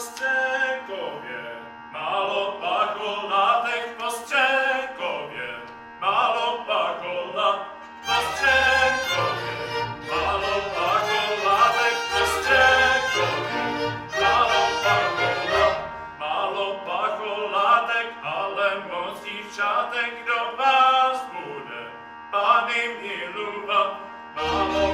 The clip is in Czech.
Postřekově, málo pacholátek postřekově, málo pachola, postřekově, málo pacholátek postřekově, málo pacholátek, ale moc dívčátek do vás bude, Pány milovat, málo